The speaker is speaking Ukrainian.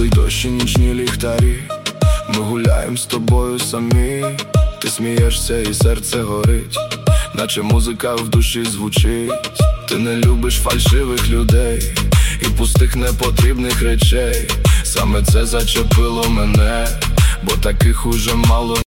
теплий дощ і нічні ліхтарі. Ми гуляєм з тобою самі. Ти смієшся і серце горить, наче музика в душі звучить. Ти не любиш фальшивих людей і пустих непотрібних речей. Саме це зачепило мене, бо таких уже мало.